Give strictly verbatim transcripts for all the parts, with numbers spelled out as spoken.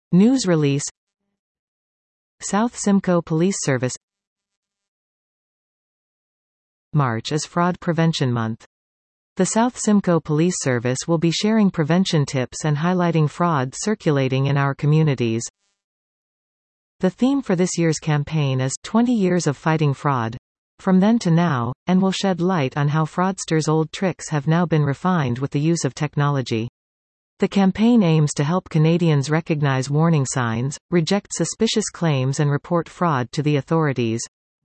News release. South Simcoe Police Service. March is Fraud Prevention Month. The South Simcoe Police Service will be sharing prevention tips and highlighting fraud circulating in our communities. The theme for this year's campaign is twenty years of Fighting Fraud. From then to now, and will shed light on how fraudsters' old tricks have now been refined with the use of technology. The campaign aims to help Canadians recognize warning signs, reject suspicious claims and report fraud to the authorities.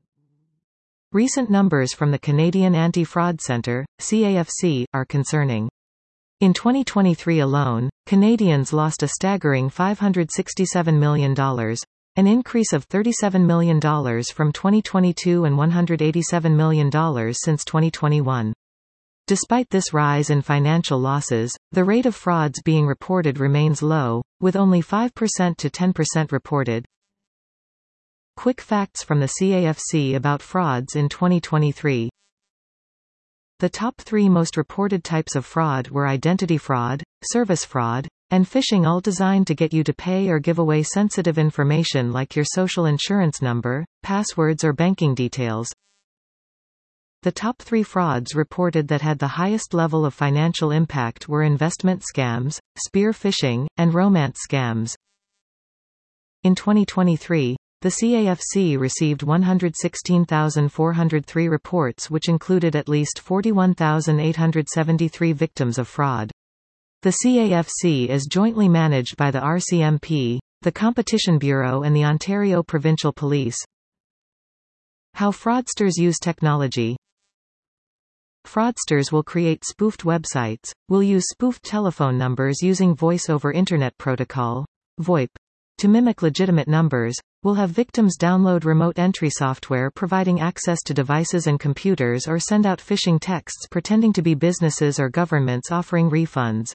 Recent numbers from the Canadian Anti-Fraud Centre, C A F C, are concerning. In twenty twenty-three alone, Canadians lost a staggering five hundred sixty-seven million dollars. An increase of thirty-seven million dollars from twenty twenty-two and one hundred eighty-seven million dollars since twenty twenty-one. Despite this rise in financial losses, the rate of frauds being reported remains low, with only five percent to ten percent reported. Quick facts from the C A F C about frauds in twenty twenty-three. The top three most reported types of fraud were identity fraud, service fraud, and phishing, all designed to get you to pay or give away sensitive information like your social insurance number, passwords or banking details. The top three frauds reported that had the highest level of financial impact were investment scams, spear phishing, and romance scams. In twenty twenty-three, the C A F C received one hundred sixteen thousand four hundred three reports, which included at least forty-one thousand eight hundred seventy-three victims of fraud. The C A F C is jointly managed by the R C M P, the Competition Bureau and the Ontario Provincial Police. How fraudsters use technology. Fraudsters will create spoofed websites, will use spoofed telephone numbers using Voice over Internet Protocol, VoIP, to mimic legitimate numbers, will have victims download remote entry software providing access to devices and computers, or send out phishing texts pretending to be businesses or governments offering refunds.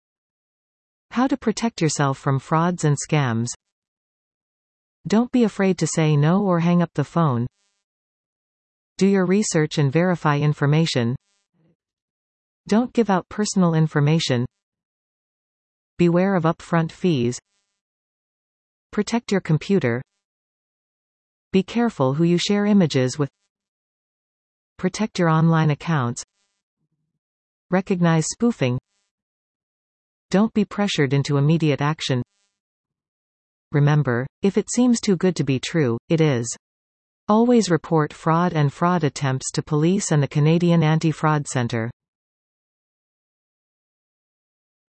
How to protect yourself from frauds and scams. Don't be afraid to say no or hang up the phone. Do your research and verify information. Don't give out personal information. Beware of upfront fees. Protect your computer. Be careful who you share images with. Protect your online accounts. Recognize spoofing. Don't be pressured into immediate action. Remember, if it seems too good to be true, it is. Always report fraud and fraud attempts to police and the Canadian Anti-Fraud Centre.